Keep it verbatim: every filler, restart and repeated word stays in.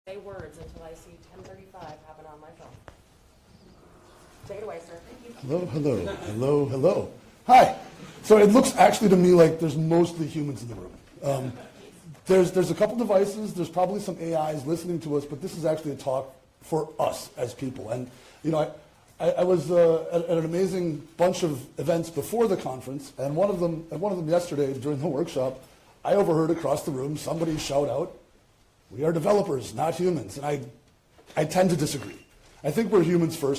say words until I see ten thirty-five happen on my phone. Take it away, sir. Thank you. Hello, hello, hello, hello. Hi. So it looks actually to me like there's mostly humans in the room. Um, there's, there's a couple devices, there's probably some A Is listening to us, but this is actually a talk for us as people. And, you know, I, I, I was uh, at, at an amazing bunch of events before the conference, and one of them, at one of them yesterday during the workshop, I overheard across the room somebody shout out, "We are developers, not humans." And I, I tend to disagree. I think we're humans first.